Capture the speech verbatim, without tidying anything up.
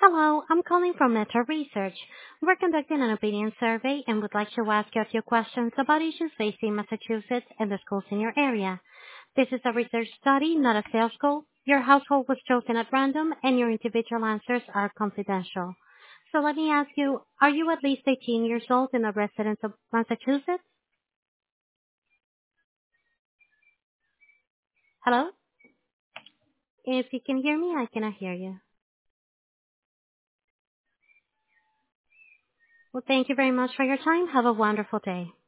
Hello, I'm calling from Meta Research. We're conducting an opinion survey and would like to ask you a few questions about issues facing Massachusetts and the schools in your area. This is a research study, not a sales call. Your household was chosen at random and your individual answers are confidential. So let me ask you, are you at least eighteen years old and a resident of Massachusetts? Hello? If you can hear me, I cannot hear you. Well, thank you very much for your time. Have a wonderful day.